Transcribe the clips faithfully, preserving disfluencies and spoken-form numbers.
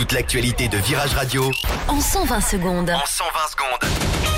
Toute l'actualité de Virage Radio en cent vingt secondes. En cent vingt secondes.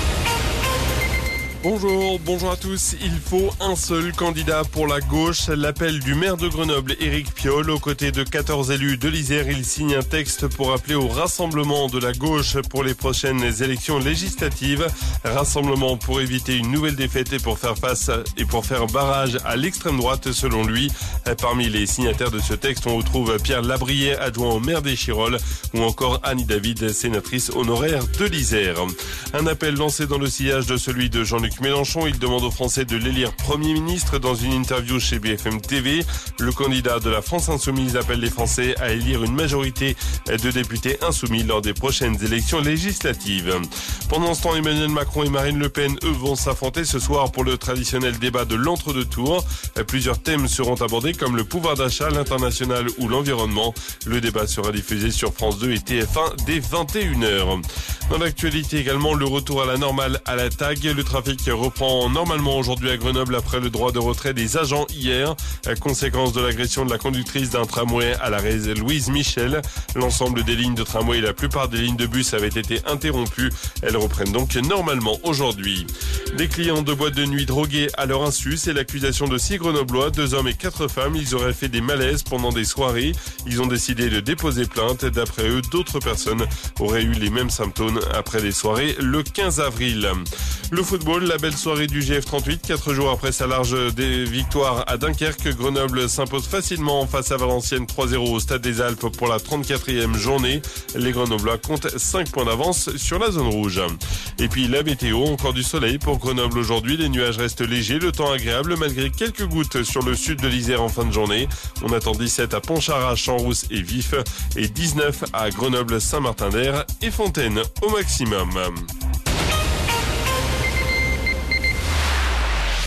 Bonjour, bonjour à tous. Il faut un seul candidat pour la gauche. L'appel du maire de Grenoble, Éric Piolle, aux côtés de quatorze élus de l'Isère, il signe un texte pour appeler au rassemblement de la gauche pour les prochaines élections législatives. Rassemblement pour éviter une nouvelle défaite et pour faire face et pour faire barrage à l'extrême droite, selon lui. Parmi les signataires de ce texte, on retrouve Pierre Labrier, adjoint au maire d'Échirolles, ou encore Annie David, sénatrice honoraire de l'Isère. Un appel lancé dans le sillage de celui de Jean-Luc Mélenchon. Il demande aux Français de l'élire Premier ministre. Dans une interview chez B F M T V, le candidat de la France Insoumise appelle les Français à élire une majorité de députés insoumis lors des prochaines élections législatives. Pendant ce temps, Emmanuel Macron et Marine Le Pen, eux, vont s'affronter ce soir pour le traditionnel débat de l'entre-deux tours. Plusieurs thèmes seront abordés comme le pouvoir d'achat, l'international ou l'environnement. Le débat sera diffusé sur France deux et T F un dès vingt et une heures. Dans l'actualité également, le retour à la normale à la T A G. Le trafic reprend normalement aujourd'hui à Grenoble après le droit de retrait des agents hier. Conséquence de l'agression de la conductrice d'un tramway à l'arrêt Louise Michel. L'ensemble des lignes de tramway et la plupart des lignes de bus avaient été interrompues. Elles reprennent donc normalement aujourd'hui. Des clients de boîtes de nuit drogués à leur insu, c'est l'accusation de six Grenoblois, deux hommes et quatre femmes. Ils auraient fait des malaises pendant des soirées. Ils ont décidé de déposer plainte. D'après eux, d'autres personnes auraient eu les mêmes symptômes après des soirées le quinze avril. Le football, la belle soirée du G F trente-huit. Quatre jours après sa large victoire à Dunkerque, Grenoble s'impose facilement face à Valenciennes trois zéro au Stade des Alpes pour la trente-quatrième journée. Les Grenoblois comptent cinq points d'avance sur la zone rouge. Et puis la météo, encore du soleil pour Grenoble aujourd'hui. Les nuages restent légers, le temps agréable malgré quelques gouttes sur le sud de l'Isère en fin de journée. On attend dix-sept à Pontcharrat, Champs-Rousse et Vif et dix-neuf à Grenoble, Saint-Martin-d'Air et Fontaine au maximum.